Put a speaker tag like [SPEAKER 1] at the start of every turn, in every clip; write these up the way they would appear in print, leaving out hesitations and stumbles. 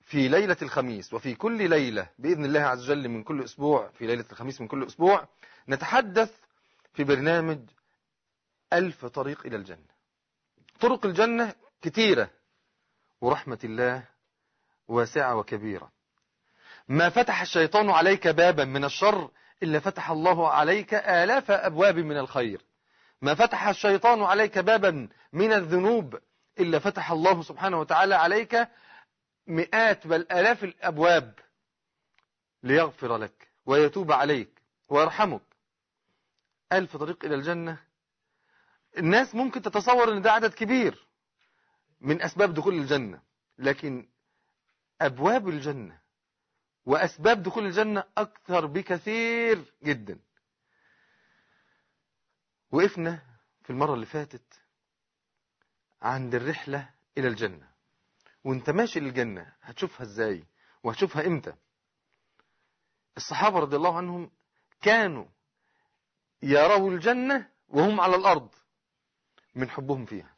[SPEAKER 1] في ليلة الخميس وفي كل ليلة بإذن الله عز وجل من كل أسبوع، في ليلة الخميس من كل أسبوع نتحدث في برنامج 1000 طريق إلى الجنة. طرق الجنة كثيرة، ورحمة الله واسعة وكبيرة. ما فتح الشيطان عليك بابا من الشر إلا فتح الله عليك آلاف أبواب من الخير. ما فتح الشيطان عليك بابا من الذنوب إلا فتح الله سبحانه وتعالى عليك مئات بل آلاف الأبواب ليغفر لك ويتوب عليك ويرحمك. 1000 طريق إلى الجنة. الناس ممكن تتصور أن ده عدد كبير من أسباب دخول الجنة، لكن أبواب الجنة وأسباب دخول الجنة أكثر بكثير جدا. وقفنا في المرة اللي فاتت عند الرحلة إلى الجنة، وانت ماشي للجنة هتشوفها ازاي وهتشوفها امتى. الصحابة رضي الله عنهم كانوا يروا الجنة وهم على الأرض من حبهم فيها.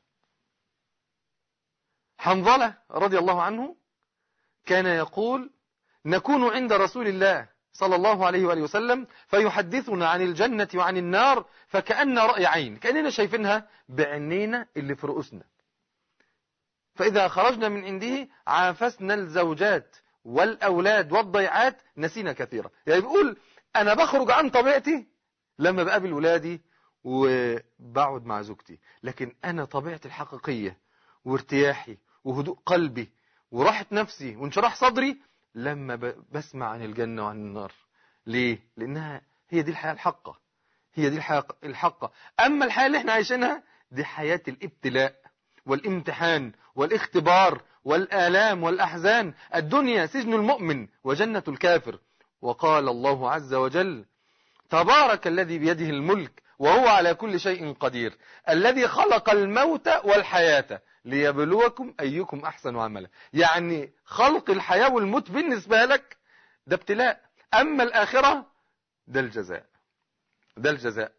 [SPEAKER 1] حنظلة رضي الله عنه كان يقول: نكون عند رسول الله صلى الله عليه وآله وسلم فيحدثنا عن الجنة وعن النار فكأن رأي عين، كأننا شايفينها بعينينا اللي في رؤوسنا. فإذا خرجنا من عنده عافسنا الزوجات والأولاد والضيعات نسينا كثيرا. يعني بيقول أنا بخرج عن طبيعتي لما بقابل ولادي وبقعد مع زوجتي، لكن أنا طبيعتي الحقيقية وارتياحي وهدوء قلبي وراحة نفسي وانشراح صدري لما بسمع عن الجنة وعن النار. ليه؟ لأنها هي دي الحياة الحقة، هي دي الحياة الحقة. أما الحياة اللي احنا عايشينها دي حياة الابتلاء والامتحان والاختبار والآلام والأحزان. الدنيا سجن المؤمن وجنة الكافر. وقال الله عز وجل: تبارك الذي بيده الملك وهو على كل شيء قدير الذي خلق الموت والحياة ليبلوكم أيكم أحسن عملا. يعني خلق الحياة والموت بالنسبة لك ده ابتلاء، أما الآخرة ده الجزاء، ده الجزاء.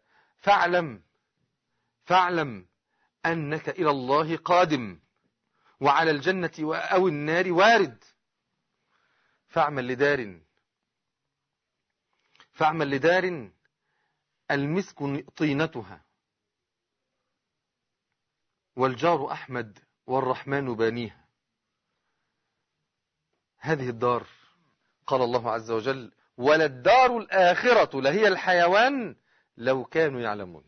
[SPEAKER 1] فاعلم أنك إلى الله قادم وعلى الجنة أو النار وارد. فاعمل لدار المسك طينتها والجار أحمد والرحمن بانيها. هذه الدار قال الله عز وجل: وللدار الآخرة لهي الحيوان لو كانوا يعلمون.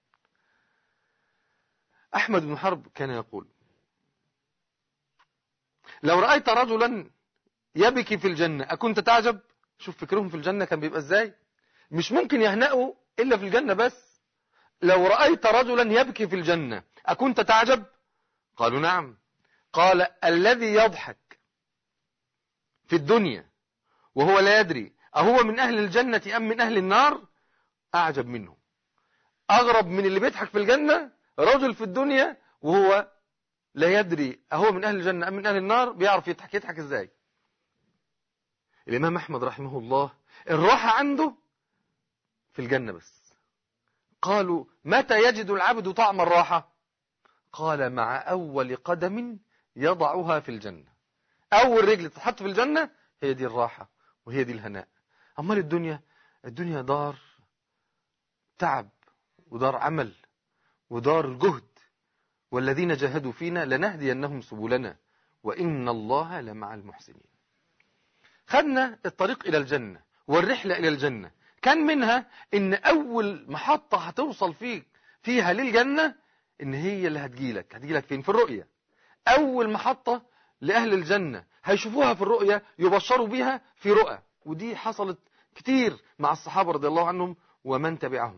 [SPEAKER 1] أحمد بن حرب كان يقول: لو رأيت رجلا يبكي في الجنة أكنت تعجب؟ شوف فكرهم في الجنة كان بيبقى ازاي. مش ممكن يهنأوا إلا في الجنة بس. لو رأيت رجلا يبكي في الجنة أكنت تعجب؟ قالوا نعم. قال: الذي يضحك في الدنيا وهو لا يدري أهو من أهل الجنة أم من أهل النار أعجب منه. أغرب من اللي بيضحك في الجنة رجل في الدنيا وهو لا يدري أهو من أهل الجنة أم من أهل النار، بيعرف يضحك إزاي. الإمام أحمد رحمه الله الراحة عنده في الجنة بس. قالوا: متى يجد العبد طعم الراحة؟ قال: مع أول قدم يضعها في الجنة. أول رجل تتحط في الجنة هي دي الراحة وهي دي الهناء. أمال الدنيا دار تعب ودار عمل ودار جهد. والذين جاهدوا فينا لنهدينهم سبلنا وإن الله لمع المحسنين. خدنا الطريق إلى الجنة والرحلة إلى الجنة. كان منها إن أول محطة هتوصل فيها للجنة إن هي اللي هتجيلك فين؟ في الرؤية. أول محطة لأهل الجنة هيشوفوها في الرؤية، يبشروا بها في رؤى. ودي حصلت كتير مع الصحابة رضي الله عنهم ومن تبعهم.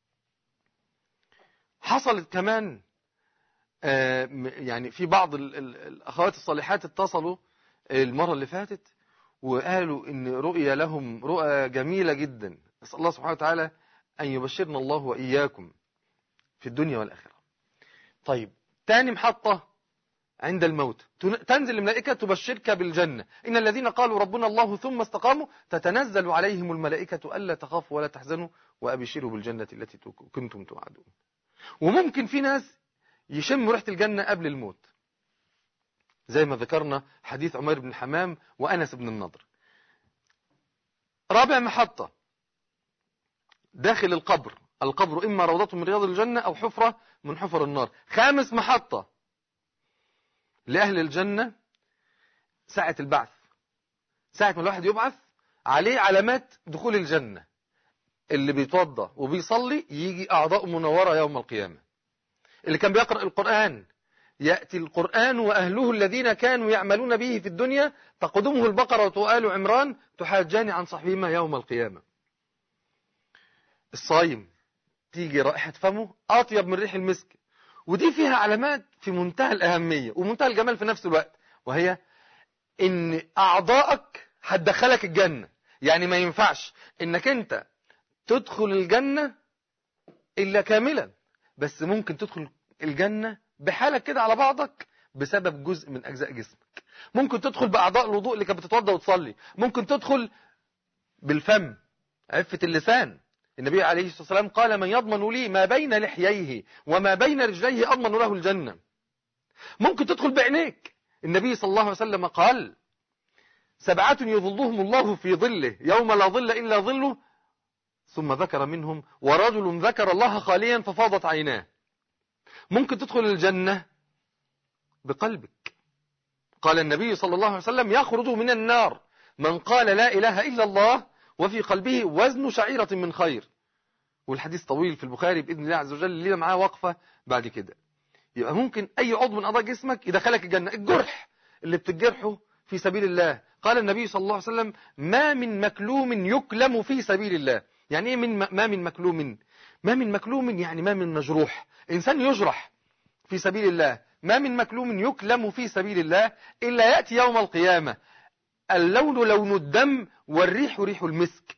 [SPEAKER 1] حصلت كمان يعني في بعض الأخوات الصالحات اتصلوا المرة اللي فاتت وقالوا إن رؤية لهم رؤى جميلة جدا. نسأل الله سبحانه وتعالى أن يبشرنا الله وإياكم في الدنيا والآخرة. طيب، تاني محطة عند الموت تنزل الملائكة تبشرك بالجنة. إن الذين قالوا ربنا الله ثم استقاموا تتنزل عليهم الملائكة ألا تخافوا ولا تحزنوا وأبشروا بالجنة التي كنتم توعدون. وممكن في ناس يشم ريحة الجنة قبل الموت. زي ما ذكرنا حديث عمير بن حمام وأنس بن النضر. رابع محطة داخل القبر، القبر إما روضة من رياض الجنة أو حفرة من حفر النار. خامس محطة لأهل الجنة ساعة البعث، ساعة ما الواحد يبعث عليه علامات دخول الجنة. اللي بيتوضى وبيصلي يجي أعضاء منورة يوم القيامة. اللي كان بيقرأ القرآن يأتي القرآن وأهله الذين كانوا يعملون به في الدنيا تقدمه البقرة وآل عمران تحاجان عن صاحبهما يوم القيامة. الصايم تيجي رائحة فمه أطيب من ريح المسك، ودي فيها علامات في منتهى الأهمية ومنتهى الجمال في نفس الوقت، وهي إن أعضائك هتدخلك الجنة. يعني ما ينفعش إنك أنت تدخل الجنة إلا كاملا، بس ممكن تدخل الجنة بحالك كده على بعضك بسبب جزء من أجزاء جسمك. ممكن تدخل بأعضاء الوضوء اللي كانت بتتوضى وتصلي، ممكن تدخل بالفم، عفة اللسان. النبي عليه الصلاة والسلام قال: من يضمن لي ما بين لحييه وما بين رجليه أضمن له الجنة. ممكن تدخل بعينيك. النبي صلى الله عليه وسلم قال: 7 يظلهم الله في ظله يوم لا ظل إلا ظله، ثم ذكر منهم: ورجل ذكر الله خاليا ففاضت عيناه. ممكن تدخل الجنة بقلبك. قال النبي صلى الله عليه وسلم: يخرج من النار من قال لا إله إلا الله وفي قلبه وزن شعيرة من خير. والحديث طويل في البخاري بإذن الله عز وجل، لنا معاه وقفة بعد كده. يبقى ممكن أي عضو من أعضاء جسمك يدخلك الجنة. الجرح اللي بتجرحه في سبيل الله، قال النبي صلى الله عليه وسلم: ما من مكلوم يكلم في سبيل الله. يعني إيه ما من مكلوم؟ ما من مكلوم يعني ما من مجروح، إنسان يجرح في سبيل الله. ما من مكلوم يكلم في سبيل الله إلا يأتي يوم القيامة اللون لون الدم والريح ريح المسك.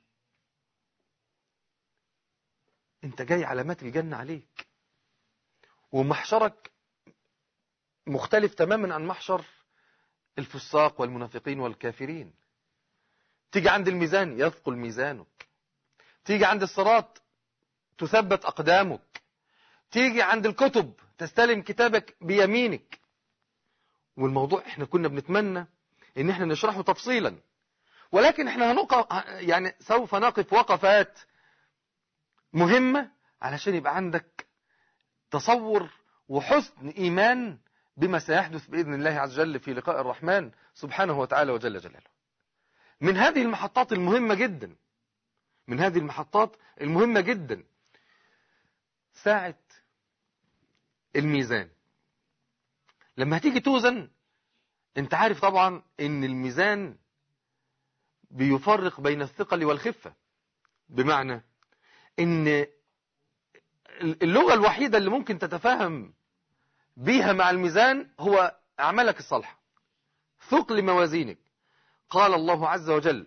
[SPEAKER 1] انت جاي علامات الجنة عليك، ومحشرك مختلف تماما عن محشر الفساق والمنافقين والكافرين. تيجي عند الميزان يثقل ميزانك، تيجي عند الصراط تثبت أقدامك، تيجي عند الكتب تستلم كتابك بيمينك. والموضوع احنا كنا بنتمنى ان احنا نشرحه تفصيلا، ولكن احنا يعني سوف نقف وقفات مهمة علشان يبقى عندك تصور وحسن إيمان بما سيحدث بإذن الله عز وجل في لقاء الرحمن سبحانه وتعالى وجل جلاله. من هذه المحطات المهمة جدا، من هذه المحطات المهمة جدا ساعة الميزان. لما هتيجي توزن، انت عارف طبعا ان الميزان بيفرق بين الثقل والخفة، بمعنى ان اللغة الوحيدة اللي ممكن تتفاهم بيها مع الميزان هو أعمالك الصالحة، ثقل موازينك. قال الله عز وجل: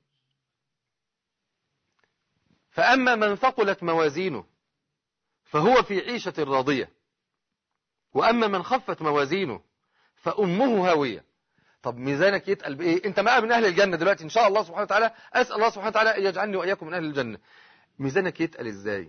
[SPEAKER 1] فأما من ثقلت موازينه فهو في عيشة راضية، وأما من خفت موازينه فأمه هاوية. طب ميزانك يتقل بإيه؟ أنت بقى من أهل الجنة دلوقتي إن شاء الله سبحانه وتعالى، أسأل الله سبحانه وتعالى أن يجعلني وإياكم من أهل الجنة. ميزانك يتقل إزاي؟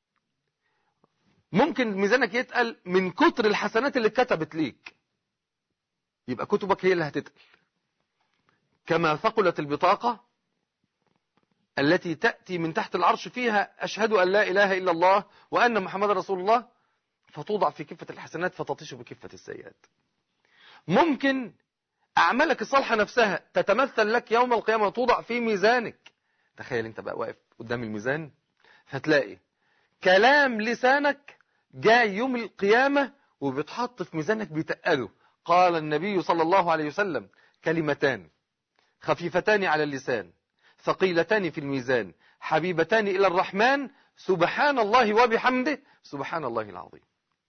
[SPEAKER 1] ممكن ميزانك يتقل من كتر الحسنات اللي اتكتبت ليك، يبقى كتبك هي اللي هتتقل. كما ثقلت البطاقة التي تأتي من تحت العرش فيها أشهد أن لا إله إلا الله وأن محمد رسول الله، فتوضع في كفة الحسنات فتطيش بكفة السيئات. ممكن أعمالك الصالحة نفسها تتمثل لك يوم القيامة وتوضع في ميزانك. تخيل أنت بقى واقف قدام الميزان، فتلاقي كلام لسانك جاي يوم القيامة وبيتحط في ميزانك بيتقله. قال النبي صلى الله عليه وسلم: كلمتان خفيفتان على اللسان ثقيلتان في الميزان حبيبتان إلى الرحمن سبحان الله وبحمده سبحان الله العظيم.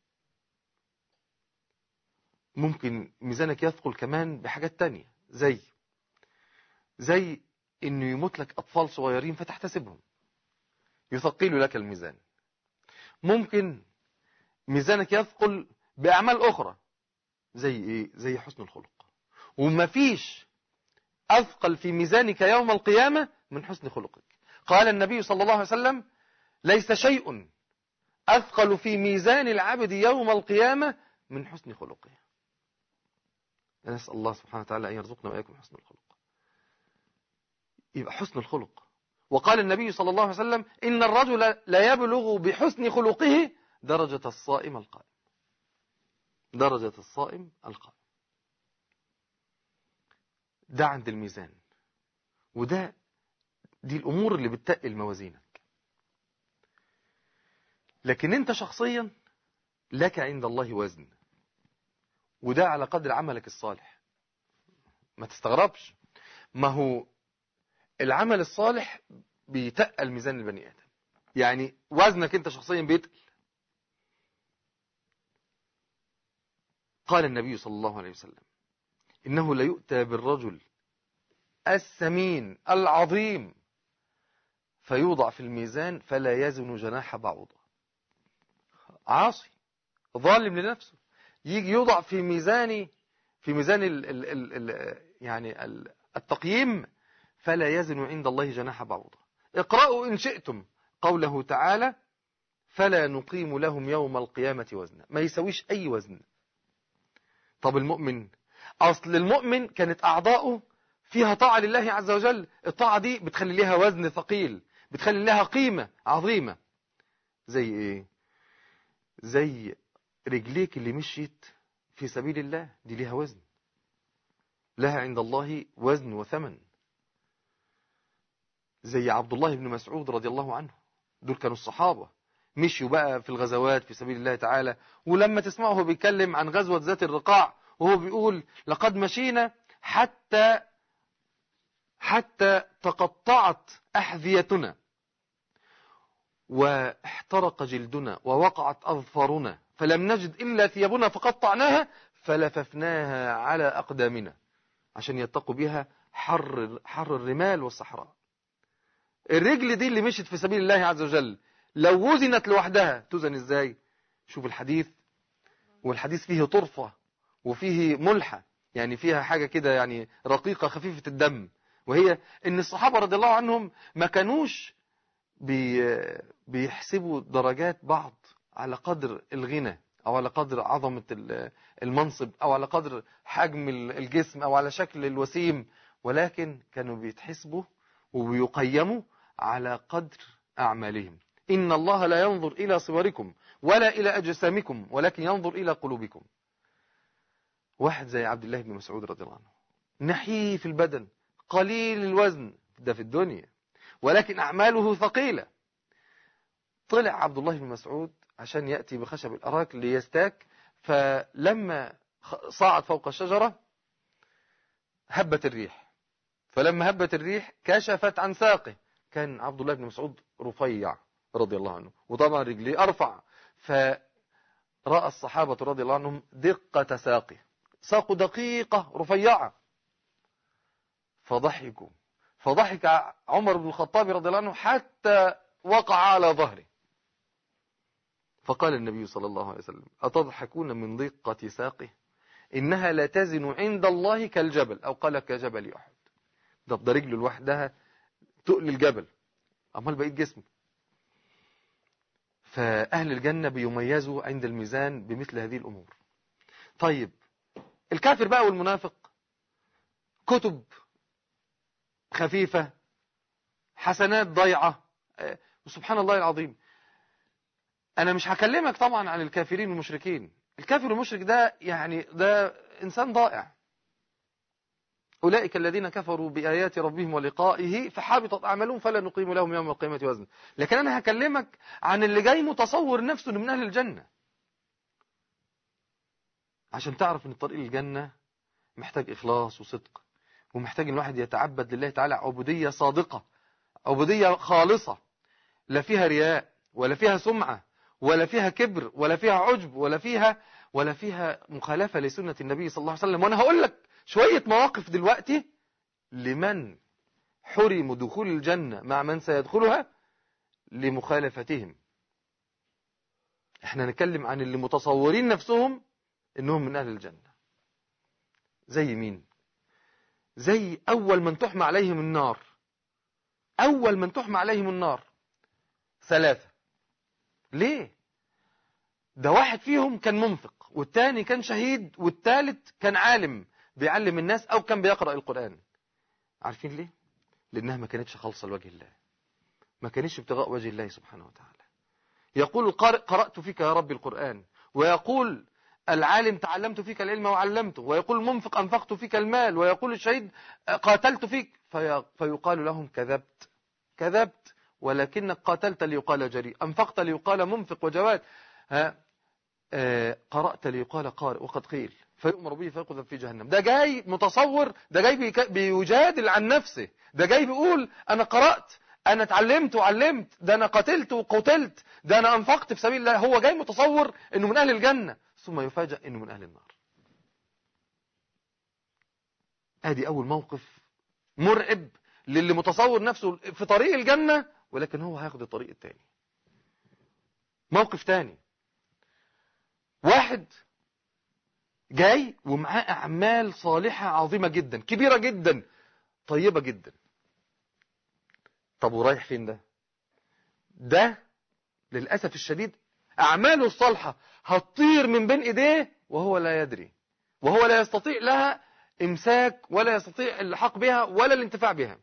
[SPEAKER 1] ممكن ميزانك يثقل كمان بحاجات تانية، زي انه يموت لك اطفال صغيرين فتحتسبهم، يثقل لك الميزان. ممكن ميزانك يثقل باعمال اخرى زي ايه؟ زي حسن الخلق. ومفيش اثقل في ميزانك يوم القيامة من حسن خلقك. قال النبي صلى الله عليه وسلم: ليس شيء اثقل في ميزان العبد يوم القيامة من حسن خلقه. نسأل الله سبحانه وتعالى أن يرزقنا وإياكم حسن الخلق. يبقى حسن الخلق. وقال النبي صلى الله عليه وسلم إن الرجل لا يبلغ بحسن خلقه درجة الصائم القائم. درجة الصائم القائم. ده عند الميزان، دي الأمور اللي بتتقل موازينك. لكن أنت شخصيا لك عند الله وزن، وده على قدر عملك الصالح. ما تستغربش، ما هو العمل الصالح بيتقل ميزان البني آدم، يعني وزنك أنت شخصيا بيتقل. قال النبي صلى الله عليه وسلم إنه ليؤتى بالرجل السمين العظيم فيوضع في الميزان فلا يزن جناح بعوضة. عاصي ظالم لنفسه، يجي يوضع في ميزان يعني التقييم فلا يزن عند الله جناح بعوضة. اقرأوا إن شئتم قوله تعالى فلا نقيم لهم يوم القيامة وزنا. ما يسويش أي وزن. طب المؤمن، أصل المؤمن كانت أعضاؤه فيها طاعة لله عز وجل، الطاعة دي بتخلي لها وزن ثقيل، بتخلي لها قيمة عظيمة. زي إيه؟ زي رجليك اللي مشيت في سبيل الله، دي لها وزن، لها عند الله وزن وثمن. زي عبد الله بن مسعود رضي الله عنه، دول كانوا الصحابة، مشيوا بقى في الغزوات في سبيل الله تعالى. ولما تسمعه هو بيتكلم عن غزوة ذات الرقاع وهو بيقول لقد مشينا حتى تقطعت أحذيتنا واحترق جلدنا ووقعت أظفارنا فلم نجد إلا ثيابنا فقطعناها فلففناها على أقدامنا عشان يتقوا بها حر الرمال والصحراء. الرجل دي اللي مشت في سبيل الله عز وجل لو وزنت لوحدها توزن ازاي؟ شوف الحديث، والحديث فيه طرفة وفيه ملحة، يعني فيها حاجة كده يعني رقيقة خفيفة الدم، وهي ان الصحابة رضي الله عنهم ما كانوش بيحسبوا درجات بعض على قدر الغنى او على قدر عظمة المنصب او على قدر حجم الجسم او على شكل الوسيم، ولكن كانوا بيتحسبوا وبيقيموا على قدر أعمالهم. إن الله لا ينظر إلى صوركم ولا إلى أجسامكم ولكن ينظر إلى قلوبكم. واحد زي عبد الله بن مسعود رضي الله عنه، نحيف البدن قليل الوزن ده في الدنيا، ولكن أعماله ثقيلة. طلع عبد الله بن مسعود عشان يأتي بخشب الأراك ليستاك، فلما صعد فوق الشجرة هبت الريح، فلما هبت الريح كشفت عن ساقه. كان عبد الله بن مسعود رفيع رضي الله عنه، وطبعا رجليه أرفع، فرأى الصحابة رضي الله عنهم دقة ساقه، ساقه دقيقة رفيعة، فضحك عمر بن الخطاب رضي الله عنه حتى وقع على ظهره. فقال النبي صلى الله عليه وسلم أتضحكون من دقة ساقه إنها لا تزن عند الله كالجبل، أو قال كجبل أحد. ده رجله لوحدها تقل الجبل، أمال بقيت جسمه. فأهل الجنة بيميزوا عند الميزان بمثل هذه الأمور. طيب الكافر بقى والمنافق كتب خفيفة، حسنات ضيعة، وسبحان الله العظيم. أنا مش هكلمك طبعا عن الكافرين والمشركين. الكافر والمشرك ده يعني ده إنسان ضائع. أولئك الذين كفروا بآيات ربهم ولقائه فحبطت أعمالهم فلا نقيم لهم يوم القيامة وزنا. لكن أنا هكلمك عن اللي جاي متصور نفسه من أهل الجنة، عشان تعرف أن طريق الجنة محتاج إخلاص وصدق، ومحتاج أن الواحد يتعبد لله تعالى عبودية صادقة، عبودية خالصة، لا فيها رياء ولا فيها سمعة ولا فيها كبر ولا فيها عجب ولا فيها مخالفة لسنة النبي صلى الله عليه وسلم. وأنا هقول لك شوية مواقف دلوقتي لمن حرموا دخول الجنة مع من سيدخلها لمخالفتهم. احنا نتكلم عن اللي متصورين نفسهم انهم من اهل الجنة. زي مين؟ زي اول من تحمى عليهم النار. اول من تحمى عليهم النار 3. ليه؟ ده واحد فيهم كان منفق، والتاني كان شهيد، والتالت كان عالم. بيعلم الناس أو كان بيقرأ القرآن. عارفين ليه؟ لأنها ما كانتش خالصة لوجه الله، ما كانتش ابتغاء وجه الله سبحانه وتعالى. يقول القارئ قرأت فيك يا رب القرآن، ويقول العالم تعلمت فيك العلم وعلمته، ويقول المنفق أنفقت فيك المال، ويقول الشهيد قاتلت فيك، فيقال لهم كذبت كذبت، ولكنك قاتلت ليقال جريء، أنفقت ليقال منفق وجواد، قرأت ليقال قارئ، وقد قيل فيؤمر به فيقذف في جهنم. ده جاي متصور، ده جاي بيجادل عن نفسه، ده جاي بيقول أنا قرأت، أنا اتعلمت وعلمت، ده أنا قتلت وقتلت، ده أنا أنفقت في سبيل الله. هو جاي متصور أنه من أهل الجنة، ثم يفاجأ أنه من أهل النار. ادي أول موقف مرعب للي متصور نفسه في طريق الجنة، ولكن هو هياخد الطريق التاني. موقف تاني، واحد جاي ومعاه أعمال صالحة عظيمة جدا، كبيرة جدا، طيبة جدا. طب ورايح فين ده؟ ده للأسف الشديد أعماله الصالحة هتطير من بين إيديه وهو لا يدري، وهو لا يستطيع لها إمساك، ولا يستطيع اللحاق بها ولا الانتفاع بها.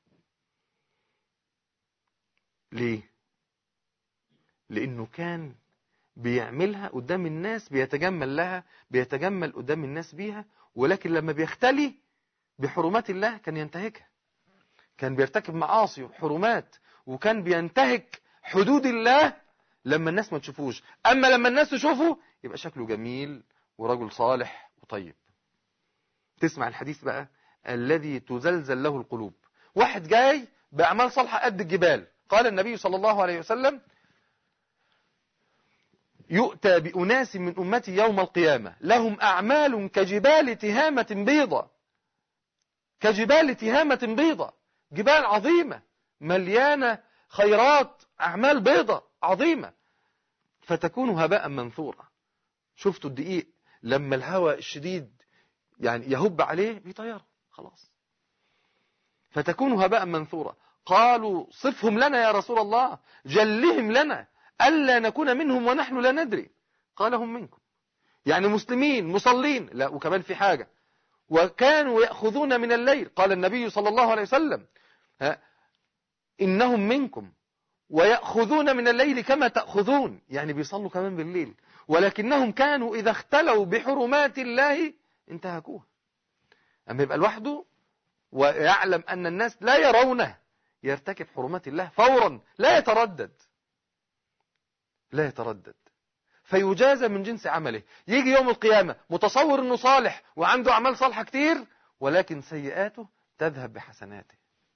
[SPEAKER 1] ليه؟ لأنه كان بيعملها قدام الناس، بيتجمل لها، بيتجمل قدام الناس بيها، ولكن لما بيختلي بحرمات الله كان ينتهكها، كان بيرتكب معاصي وحرمات، وكان بينتهك حدود الله لما الناس ما تشوفوش. أما لما الناس تشوفه يبقى شكله جميل ورجل صالح وطيب. تسمع الحديث بقى الذي تزلزل له القلوب. واحد جاي بأعمال صالحة قد الجبال، قال النبي صلى الله عليه وسلم يؤتى بأناس من أمتي يوم القيامة لهم أعمال كجبال تهامة بيضة، كجبال تهامة بيضة، جبال عظيمة مليانة خيرات، أعمال بيضة عظيمة، فتكون هباء منثورا. شفتوا الدقيق لما الهواء الشديد يعني يهب عليه بيطيره خلاص، فتكون هباء منثورا. قالوا صفهم لنا يا رسول الله، جلهم لنا ألا نكون منهم ونحن لا ندري. قال هم منكم، يعني مسلمين مصلين، لا وكمان في حاجة، وكانوا يأخذون من الليل. قال النبي صلى الله عليه وسلم إنهم منكم ويأخذون من الليل كما تأخذون، يعني بيصلوا كمان بالليل، ولكنهم كانوا إذا اختلوا بحرمات الله انتهكوها. أما يبقى لوحده ويعلم أن الناس لا يرونه يرتكب حرمات الله فورا، لا يتردد، لا يتردد، فيجازى من جنس عمله. يجي يوم القيامة متصور أنه صالح وعنده أعمال صالحة كتير، ولكن سيئاته تذهب بحسناته.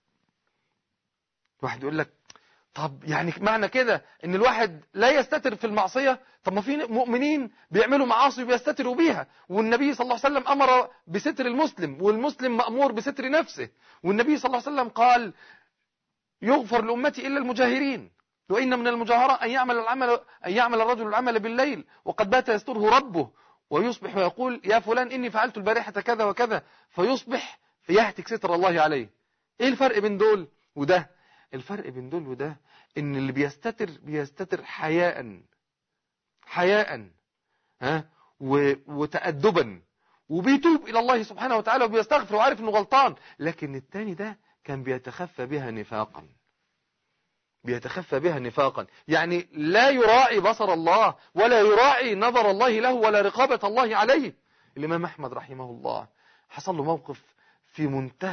[SPEAKER 1] واحد يقول لك طب يعني معنى كده ان الواحد لا يستتر في المعصية؟ طب ما في مؤمنين بيعملوا معاصي وبيستتروا بيها، والنبي صلى الله عليه وسلم امر بستر المسلم، والمسلم مأمور بستر نفسه، والنبي صلى الله عليه وسلم قال يغفر لأمتي إلا المجاهرين، وإن من المجاهرة أن يعمل الرجل العمل بالليل وقد بات يستره ربه، ويصبح ويقول يا فلان إني فعلت البارحة كذا وكذا، فيصبح فيهتك ستر الله عليه. إيه الفرق بين دول وده؟ الفرق بين دول وده إن اللي بيستتر حياء وتأدبا، وبيتوب إلى الله سبحانه وتعالى وبيستغفر وعارف إنه غلطان. لكن التاني ده كان بيتخفى بها نفاقا، بيتخفى بها نفاقا، يعني لا يراعي بصر الله ولا يراعي نظر الله له ولا رقابة الله عليه. الإمام أحمد رحمه الله حصل له موقف في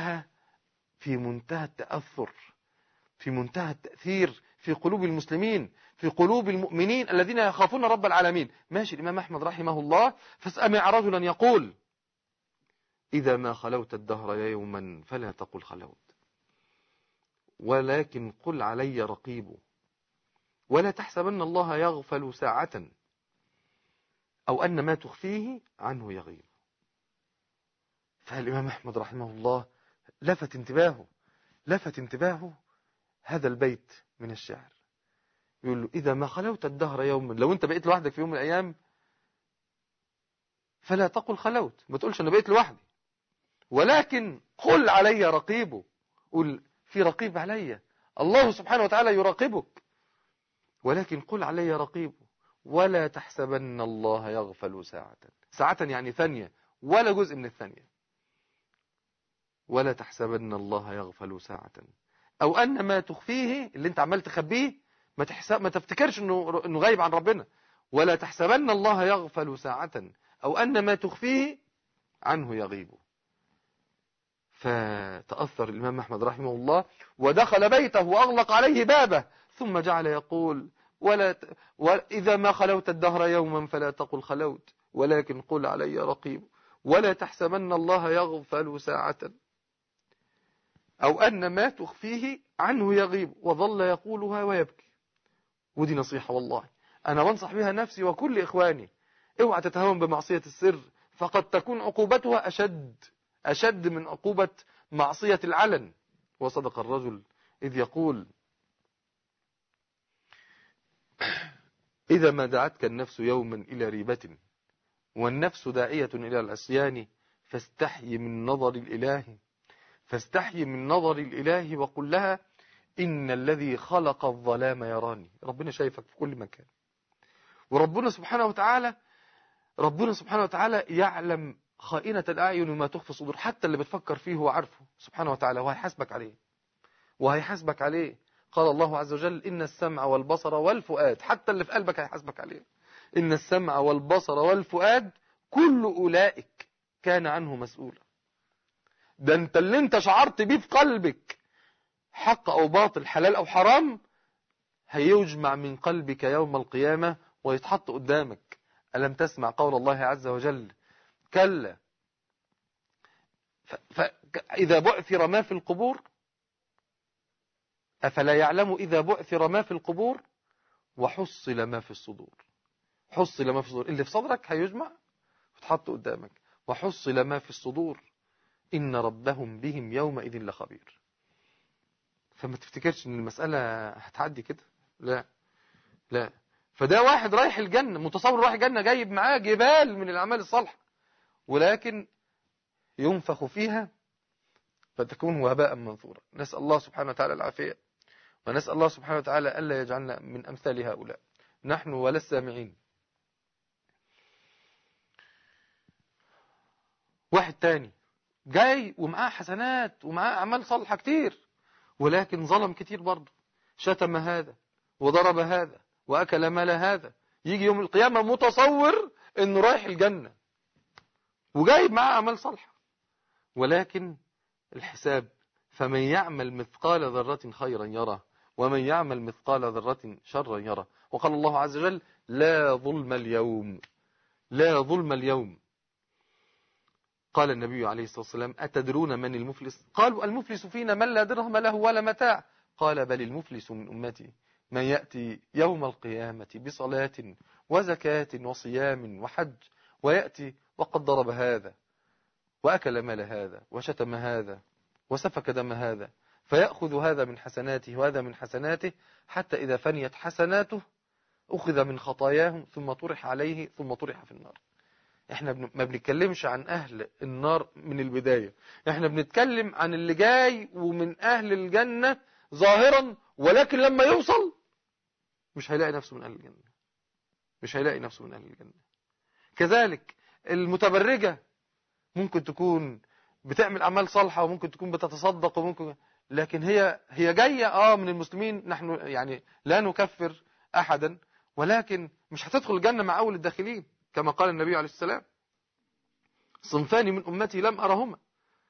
[SPEAKER 1] منتهى التأثر، في منتهى التأثير في قلوب المسلمين، في قلوب المؤمنين الذين يخافون رب العالمين. ماشي الإمام أحمد رحمه الله فسمع رجلا يقول إذا ما خلوت الدهر يوما فلا تقل خلوت، ولكن قل علي رقيب، ولا تحسبن الله يغفل ساعة أو أن ما تخفيه عنه يغيب. فالإمام أحمد رحمه الله لفت انتباهه هذا البيت من الشعر، يقول له إذا ما خلوت الدهر يوما، لو أنت بقيت لوحدك في يوم من الأيام فلا تقل خلوت، ما تقولش أنا بقيت لوحدي، ولكن قل علي رقيب، قل في رقيب علي، الله سبحانه وتعالى يراقبك، ولكن قل علي رقيب، ولا تحسبن الله يغفل ساعة يعني ثانية ولا جزء من الثانية. ولا تحسبن الله يغفل ساعة، أو أن ما تخفيه اللي انت عمال تخبيه ما تفتكرش انه غايب عن ربنا. ولا تحسبن الله يغفل ساعة أو أن ما تخفيه عنه يغيب. فتأثر الإمام أحمد رحمه الله ودخل بيته وأغلق عليه بابه، ثم جعل يقول وإذا ما خلوت الدهر يوما فلا تقل خلوت، ولكن قل علي رقيب. ولا تحسبن الله يغفل ساعة أو أن ما تخفيه عنه يغيب. وظل يقولها ويبكي. ودي نصيحة والله أنا بنصح بها نفسي وكل إخواني. اوعى تتهاون بمعصية السر، فقد تكون عقوبتها أشد من عقوبة معصية العلن. وصدق الرجل إذ يقول: إذا ما دعتك النفس يوما إلى ريبة والنفس داعية إلى العصيان فاستحي من نظر الإله وقل لها إن الذي خلق الظلام يراني. ربنا شايفك في كل مكان، وربنا سبحانه وتعالى يعلم خائنة الأعين وما تخفي الصدور. حتى اللي بتفكر فيه هو عارفه سبحانه وتعالى، وهيحاسبك عليه. قال الله عز وجل: إن السمع والبصر والفؤاد. حتى اللي في قلبك هيحاسبك عليه. إن السمع والبصر والفؤاد كل أولئك كان عنه مسؤولا. ده انت اللي انت شعرت بيه في قلبك، حق أو باطل، حلال أو حرام، هيجمع من قلبك يوم القيامة ويتحط قدامك. ألم تسمع قول الله عز وجل: كلا إذا بعثر ما في القبور أفلا يعلم إذا بعثر ما في القبور وحصل ما في الصدور. حصل ما في الصدور، اللي في صدرك هيجمع وتحط قدامك. وحصل ما في الصدور إن ربهم بهم يومئذ لخبير. فما تفتكرش ان المسألة هتعدي كده، لا. فده واحد رايح الجنة، متصور رايح الجنة، جايب معاه جبال من الأعمال الصالحة، ولكن ينفخ فيها فتكون وباء منثورا. نسأل الله سبحانه وتعالى العافية، ونسأل الله سبحانه وتعالى ألا يجعلنا من أمثال هؤلاء نحن ولا السامعين. واحد تاني جاي ومعاه حسنات ومعاه أعمال صالحة كتير، ولكن ظلم كتير برضه، شتم هذا وضرب هذا وأكل مال هذا. يجي يوم القيامة متصور إنه رايح الجنة وجايب معاه أعمال صالحة، ولكن الحساب: فمن يعمل مثقال ذرة خيرا يره ومن يعمل مثقال ذرة شرا يره. وقال الله عز وجل: لا ظلم اليوم. قال النبي عليه الصلاة والسلام: أتدرون من المفلس؟ قالوا: المفلس فينا من لا درهم له ولا متاع. قال: بل المفلس من أمتي من يأتي يوم القيامة بصلاة وزكاة وصيام وحج، ويأتي وقد ضرب هذا وأكل مال هذا وشتم هذا وسفك دم هذا، فيأخذ هذا من حسناته وهذا من حسناته، حتى إذا فنيت حسناته أخذ من خطاياهم ثم طرح عليه ثم طرح في النار. احنا ما بنتكلمش عن أهل النار من البداية، احنا بنتكلم عن اللي جاي ومن أهل الجنة ظاهرا، ولكن لما يوصل مش هيلاقي نفسه من أهل الجنة. كذلك المتبرجة ممكن تكون بتعمل أعمال صالحة وممكن تكون بتتصدق لكن هي جاية من المسلمين. نحن يعني لا نكفر أحدا، ولكن مش هتدخل الجنة مع أول الداخلين، كما قال النبي عليه السلام: صنفان من أمتي لم أرهما.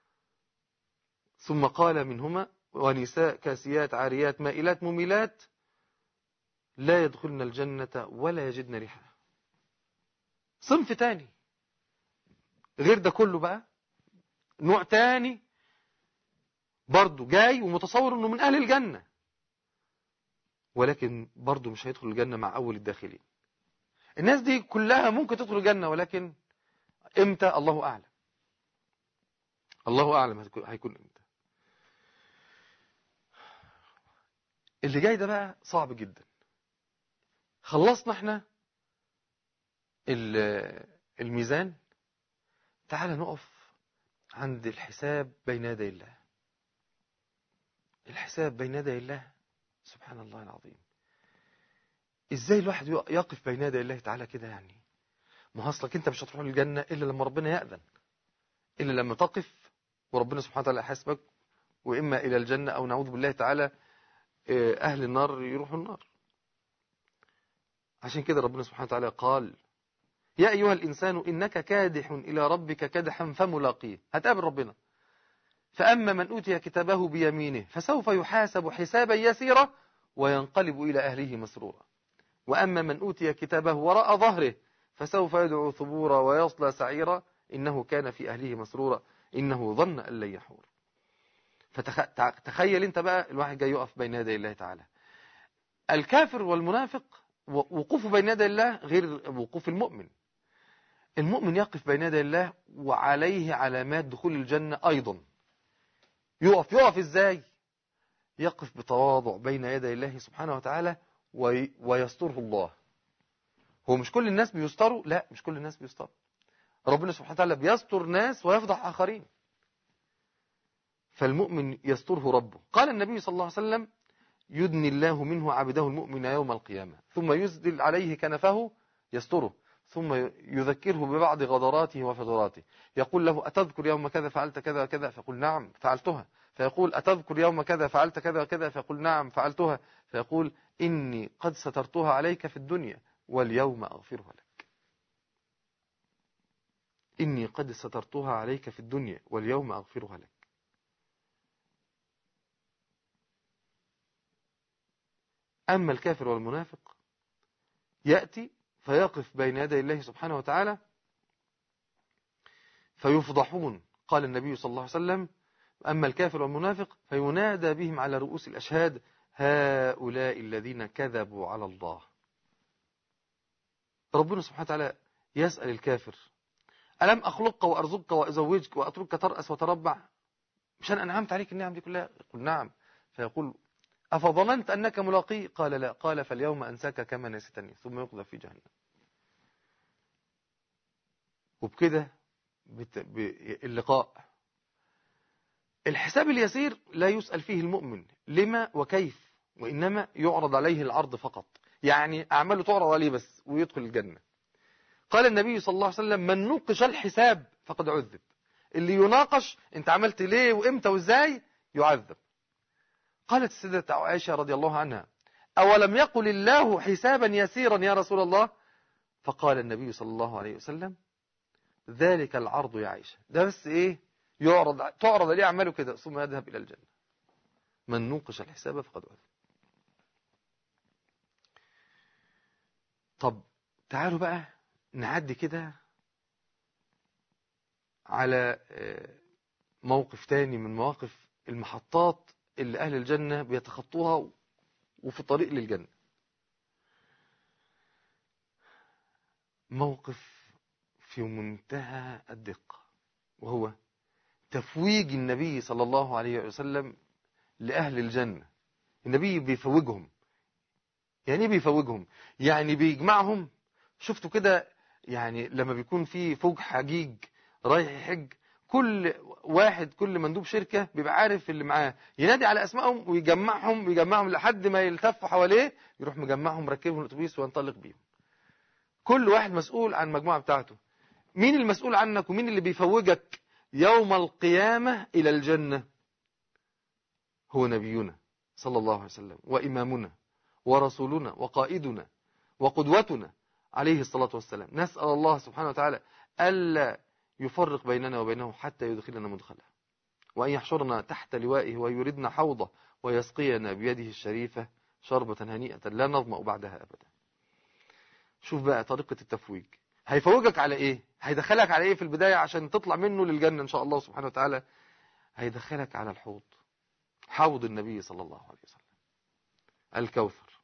[SPEAKER 1] ثم قال: منهما ونساء كاسيات عاريات مائلات مميلات لا يدخلن الجنة ولا يجدن ريحها. صنف تاني غير ده كله بقى، نوع تاني برضو جاي ومتصور انه من اهل الجنة، ولكن برضو مش هيدخل الجنة مع اول الداخلين. الناس دي كلها ممكن تدخل الجنة، ولكن امتى؟ الله اعلم هيكون امتى. اللي جاي ده بقى صعب جدا. خلصنا احنا الميزان، تعال نقف عند الحساب بين يدي الله. الحساب بين يدي الله، سبحان الله العظيم. ازاي الواحد يقف بين يدي الله تعالى كده؟ يعني ما اصلك انت مش هتروح الجنة الا لما ربنا يأذن، الا لما تقف وربنا سبحانه وتعالى يحاسبك، وإما إلى الجنة أو نعوذ بالله تعالى أهل النار يروحوا النار. عشان كده ربنا سبحانه وتعالى قال: يا أيها الإنسان إنك كادح إلى ربك كدحا فملاقيه. هتقابل ربنا. فأما من أوتي كتابه بيمينه فسوف يحاسب حسابا يسيرا وينقلب إلى أهله مسرورا، وأما من أوتي كتابه وراء ظهره فسوف يدعو ثبورا ويصلى سعيرا إنه كان في أهله مسرورا إنه ظن أن لن يحور. فتخيل انت بقى الواحد جاي يقف بين يدي الله تعالى. الكافر والمنافق وقوفه بين يدي الله غير وقوف المؤمن. المؤمن يقف بين يدي الله وعليه علامات دخول الجنة أيضا. يقف إزاي؟ يقف بتواضع بين يدي الله سبحانه وتعالى ويستره الله. هو مش كل الناس بيستروا، لا مش كل الناس بيستروا. ربنا سبحانه وتعالى بيستر ناس ويفضح آخرين. فالمؤمن يستره ربه. قال النبي صلى الله عليه وسلم: يدني الله منه عبده المؤمن يوم القيامة ثم يسدل عليه كنفه يستره ثم يذكره ببعض غدراته وفجراته، يقول له: أتذكر يوم كذا فعلت كذا وكذا؟ فيقول: نعم فعلتها. فيقول: أتذكر يوم كذا فعلت كذا وكذا؟ فيقول: نعم فعلتها. فيقول: إني قد سترتها عليك في الدنيا واليوم أغفرها لك. إني قد سترتها عليك في الدنيا واليوم أغفرها لك. أما الكافر والمنافق يأتي فيقف بين يدي الله سبحانه وتعالى فيفضحون. قال النبي صلى الله عليه وسلم: أما الكافر والمنافق فينادى بهم على رؤوس الأشهاد: هؤلاء الذين كذبوا على الله. ربنا سبحانه وتعالى يسأل الكافر: ألم أخلقك وأرزقك وأزوجك وأتركك ترأس وتربع؟ مش أنا أنعمت عليك النعم دي كلها؟ يقول: نعم. فيقول: أفظننت أنك ملاقي؟ قال: لا. قال: فاليوم أنساك كما نسيتني. ثم يقذف في جهنم. وبكده اللقاء. الحساب اليسير لا يسأل فيه المؤمن لما وكيف، وإنما يعرض عليه العرض فقط. يعني أعماله تعرض عليه بس ويدخل الجنة. قال النبي صلى الله عليه وسلم: من نوقش الحساب فقد عذب. اللي يناقش انت عملت ليه وامتى وازاي يعذب. قالت السيدة عائشة رضي الله عنها: أولم يقل الله حسابا يسيرا يا رسول الله؟ فقال النبي صلى الله عليه وسلم: ذلك العرض يا عائشة، ده بس ايه، تعرض عليه أعماله كده ثم يذهب إلى الجنة. من نوقش الحساب فقد عذب. طب تعالوا بقى نعدي كده على موقف تاني من مواقف المحطات اللي أهل الجنة بيتخطوها وفي طريق للجنة. موقف في منتهى الدقة، وهو تفويج النبي صلى الله عليه وسلم لأهل الجنة. النبي بيفوجهم. يعني ايه بيفوجهم؟ يعني بيجمعهم. شفتوا كده يعني لما بيكون في فوج حجيج رايح يحج، كل واحد كل مندوب شركة بيبقى عارف اللي معاه، ينادي على أسمائهم ويجمعهم لحد ما يلتفوا حواليه، يروح مجمعهم مركبهم الأتوبيس وينطلق بيهم. كل واحد مسؤول عن مجموعة بتاعته. مين المسؤول عنك ومين اللي بيفوجك يوم القيامة إلى الجنة؟ هو نبينا صلى الله عليه وسلم، وإمامنا ورسولنا وقائدنا وقدوتنا عليه الصلاة والسلام. نسأل الله سبحانه وتعالى ألا يفرق بيننا وبينه حتى يدخلنا مدخله، وأن يحشرنا تحت لوائه ويردنا حوضه ويسقينا بيده الشريفة شربة هنيئة لا نظمأ بعدها أبدا. شوف بقى طريقة التفويج. هيفوجك على إيه؟ هيدخلك على إيه في البداية عشان تطلع منه للجنة إن شاء الله سبحانه وتعالى؟ هيدخلك على الحوض، حوض النبي صلى الله عليه وسلم، الكوثر.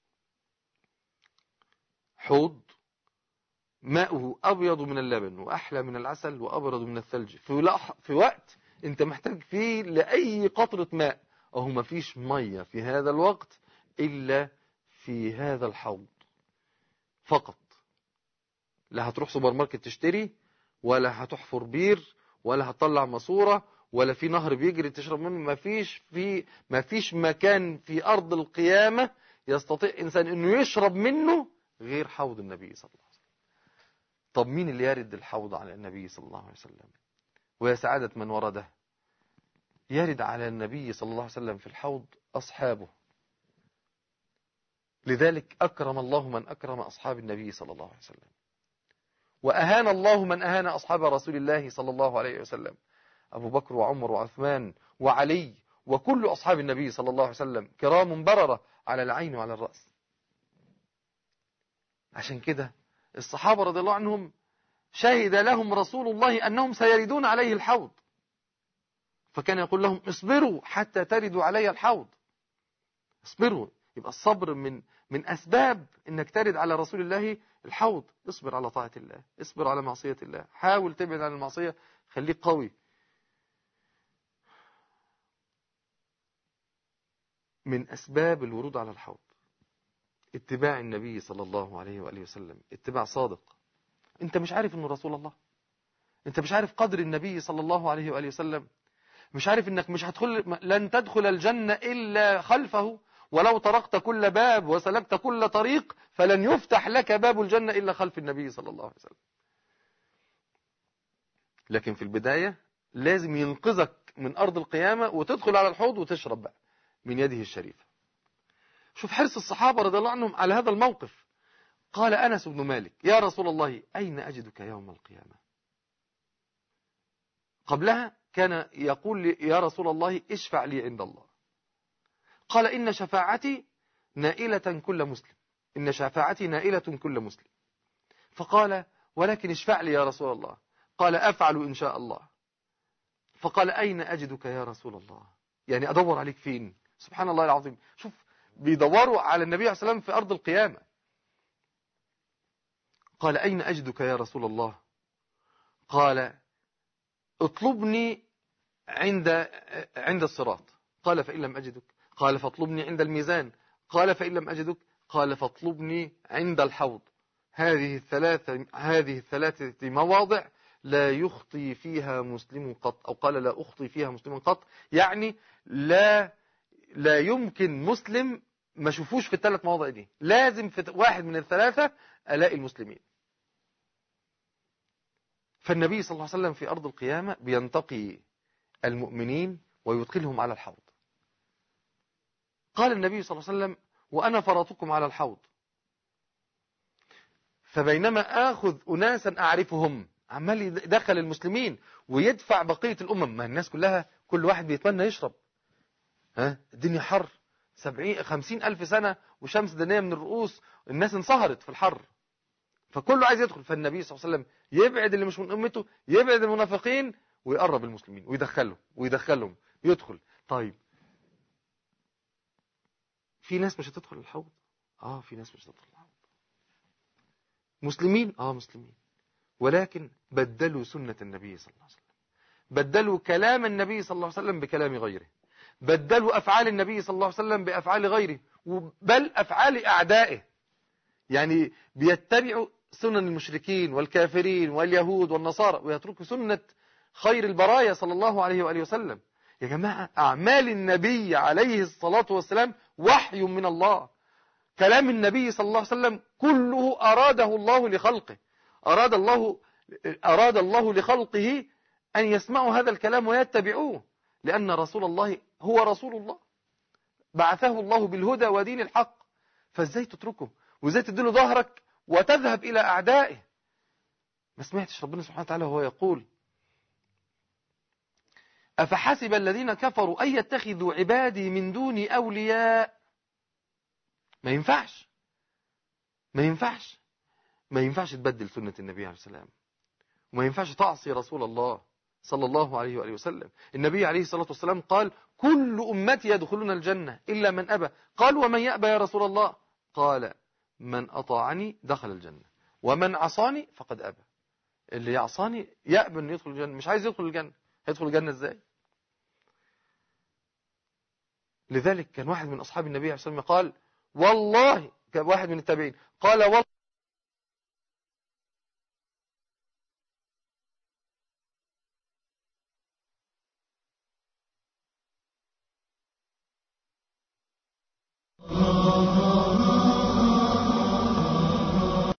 [SPEAKER 1] حوض ماؤه أبيض من اللبن وأحلى من العسل وأبرد من الثلج. في وقت أنت محتاج فيه لأي قطرة ماء، أو ما فيش مية في هذا الوقت إلا في هذا الحوض فقط. لا هتروح سوبر ماركت تشتري، ولا هتحفر بير، ولا هتطلع ماسورة، ولا في نهر بيجري تشرب منه. ما فيش مكان في أرض القيامة يستطيع إنسان إنه يشرب منه غير حوض النبي صلى الله عليه وسلم. طب مين اللي يرد الحوض على النبي صلى الله عليه وسلم؟ ويا سعادة من ورده. يرد على النبي صلى الله عليه وسلم في الحوض أصحابه. لذلك أكرم الله من أكرم أصحاب النبي صلى الله عليه وسلم، وأهان الله من أهان أصحاب رسول الله صلى الله عليه وسلم. أبو بكر وعمر وعثمان وعلي وكل أصحاب النبي صلى الله عليه وسلم كرام بررة على العين وعلى الرأس. عشان كده الصحابة رضي الله عنهم شهد لهم رسول الله أنهم سيردون عليه الحوض، فكان يقول لهم اصبروا حتى تردوا علي الحوض. اصبروا، يبقى الصبر من أسباب أنك ترد على رسول الله الحوض. اصبر على طاعة الله، اصبر على معصية الله، حاول تبعد عن المعصية، خليك قوي. من أسباب الورود على الحوض اتباع النبي صلى الله عليه وآله وسلم، اتباع صادق. انت مش عارف انه رسول الله، انت مش عارف قدر النبي صلى الله عليه وآله وسلم، مش عارف انك مش لن تدخل الجنة إلا خلفه، ولو طرقت كل باب وسلكت كل طريق فلن يفتح لك باب الجنة إلا خلف النبي صلى الله عليه وسلم. لكن في البداية لازم ينقذك من أرض القيامة وتدخل على الحوض وتشرب بقى من يده الشريفة. شوف حرص الصحابة رضي الله عنهم على هذا الموقف. قال أنس بن مالك: يا رسول الله أين أجدك يوم القيامة؟ قبلها كان يقول لي: يا رسول الله اشفع لي عند الله. قال: إن شفاعتي نائلة كل مسلم، إن شفاعتي نائلة كل مسلم. فقال: ولكن اشفع لي يا رسول الله. قال: أفعل إن شاء الله. فقال: أين أجدك يا رسول الله؟ يعني أدور عليك فين؟ سبحان الله العظيم. شوف بيدوروا على النبي عليه الصلاة والسلام في أرض القيامة. قال: أين أجدك يا رسول الله؟ قال: اطلبني عند الصراط. قال: فإن لم أجدك؟ قال: فاطلبني عند الميزان. قال: فإن لم أجدك؟ قال: فاطلبني عند الحوض. هذه الثلاثة مواضع لا يخطي فيها مسلم قط، أو قال: لا أخطي فيها مسلم قط، يعني لا يمكن مسلم ما شوفوش في الثلاث مواضع دي، لازم في واحد من الثلاثة ألاقي المسلمين. فالنبي صلى الله عليه وسلم في أرض القيامة بينتقي المؤمنين ويدخلهم على الحوض. قال النبي صلى الله عليه وسلم: وأنا فرطكم على الحوض. فبينما آخذ أناسا أعرفهم، عمال يدخل المسلمين ويدفع بقية الأمم، ما الناس كلها كل واحد بيتمنى يشرب، الدنيا حر، 50 ألف سنة وشمس دنيا من الرؤوس، الناس انصهرت في الحر، فكله عايز يدخل. فالنبي صلى الله عليه وسلم يبعد اللي مش من أمته، يبعد المنافقين ويقرب المسلمين ويدخلهم يدخل. طيب في ناس مش هتدخل الحوض؟ في ناس مش هتدخل الحوض. مسلمين؟ مسلمين، ولكن بدلوا سنة النبي صلى الله عليه وسلم، بدلوا كلام النبي صلى الله عليه وسلم بكلام غيره، بدلوا أفعال النبي صلى الله عليه وسلم بأفعال غيره، بل أفعال أعدائه. يعني بيتبعوا سنن المشركين والكافرين واليهود والنصارى ويتركوا سنة خير البرايا صلى الله عليه وآله وسلم. يا جماعة، أعمال النبي عليه الصلاة والسلام وحي من الله. كلام النبي صلى الله عليه وسلم كله أراده الله لخلقه، أراد الله لخلقه أن يسمعوا هذا الكلام ويتبعوه، لأن رسول الله هو رسول الله، بعثه الله بالهدى ودين الحق. فازاي تتركه وازاي تديله ظهرك وتذهب إلى أعدائه؟ ما سمعتش ربنا سبحانه وتعالى وهو يقول: أفحسب الذين كفروا أن يتخذوا عبادي من دوني أولياء؟ ما ينفعش تبدل سنة النبي عليه السلام، وما ينفعش تعصي رسول الله صلى الله عليه وآله وسلم. النبي عليه الصلاة والسلام قال: كل أمتي يدخلون الجنة إلا من أبى. قال: ومن يأبى يا رسول الله؟ قال: من أطاعني دخل الجنة، ومن عصاني فقد أبى. اللي يعصاني يأبى أن يدخل الجنة، مش عايز يدخل الجنة، هيدخل الجنة إزاي؟ لذلك كان واحد من أصحاب النبي عليه الصلاة والسلام قال: والله، كان واحد من التابعين قال: والله